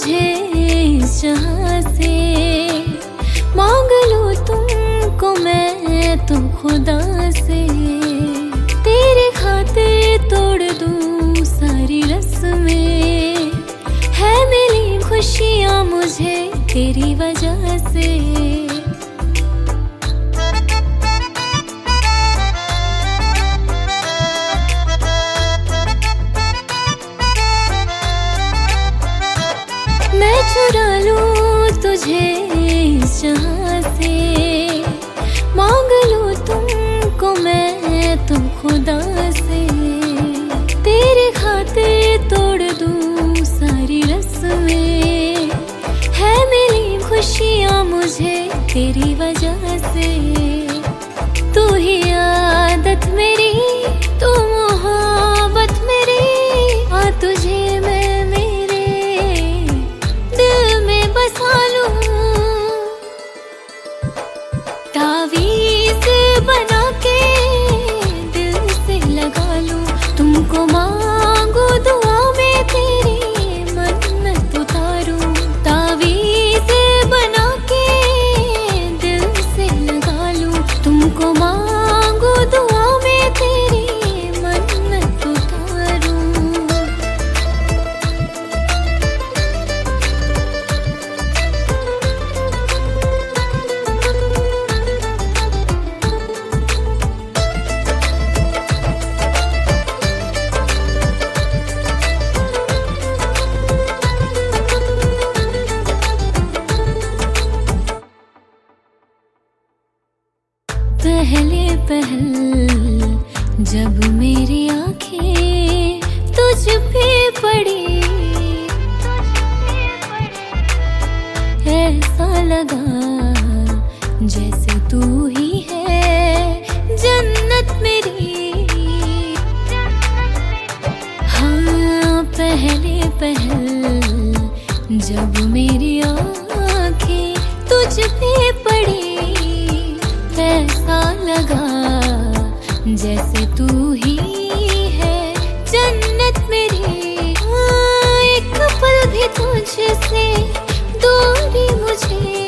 तुझे इस जहां से, मांग लूं तुमको मैं तो खुदा से। तेरे खातिर तोड़ दूं सारी रस्में, है मिली खुशियां मुझे तेरी वजह से। मैं चुरा लूं तुझे इस जहां से, मांग लूं तुमको मैं तो खुदा से। तेरे खातिर तोड़ दूं सारी रस्में, है मिली खुशियां मुझे तेरी वजह से। तू ही आदत मेरी, तू मोहब्बत मेरी, आ तुझे मैं बसा लूं। तावीज़ बना के दिल से लगा लूं, तुमको मांगू दुआ में तेरी मन्नत उतारूं। तावीज़ बना के दिल से लगा लूं, तुमको मांगू दुआ में तेरी मन्नत उतारूं। पहले पहल जब मेरी आंखें तुझ पे पड़ी, ऐसा लगा जैसे तू ही है जन्नत मेरी। हाँ पहले पहल जब मेरी आंखें तुझ पे पड़ी, ऐसा लगा जैसे तू ही है जन्नत मेरी। हाँ एक पल भी तुझसे दूरी मुझे